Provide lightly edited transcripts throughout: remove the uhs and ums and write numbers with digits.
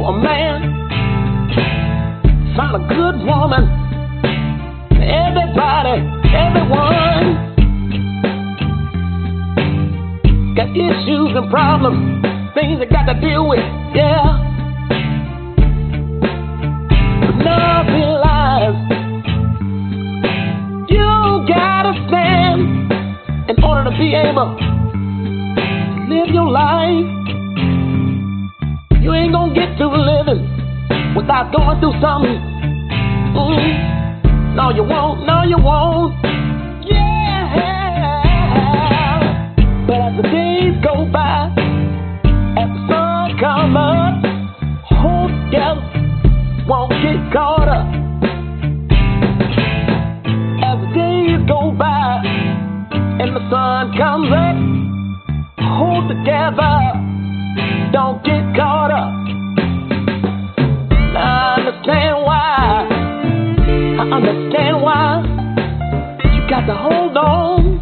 a man, find a good woman. Everybody, everyone got issues and problems, things they got to deal with, yeah. But now realize you gotta stand in order to be able to live your life. You ain't gonna get through living without going through something. No, you won't. No, you won't. Yeah. But as the days go by, as the sun comes up, hold together, won't get caught up. As the days go by, and the sun comes up, hold together, don't get caught up. I understand why. I understand why you got to hold on.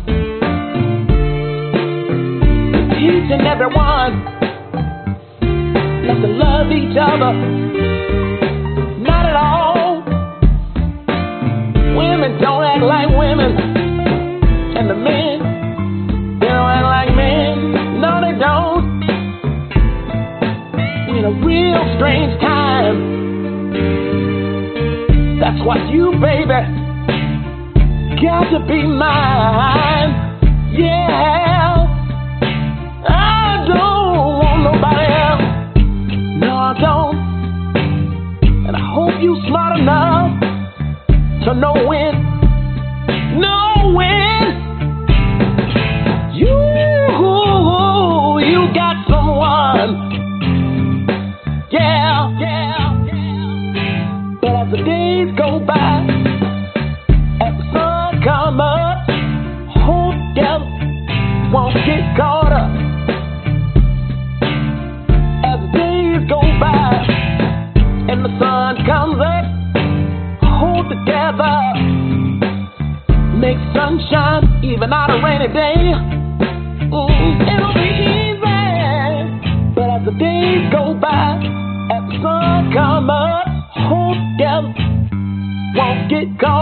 Each and every one have to love each other. Not at all. Women don't act like women, and the men, they don't act like men. No, they don't. We're in a real strange time. That's why you, baby, got to be mine. Yeah, I don't want nobody else. No, I don't. And I hope you smart enough to know when you got someone. Yeah. But as the days go by, as the sun come up, hold together, won't get caught up. As the days go by, and the sun comes up, hold together, make sunshine even on a rainy day. It'll be easy. But as the days go by, as the sun come up, hold together, won't get caught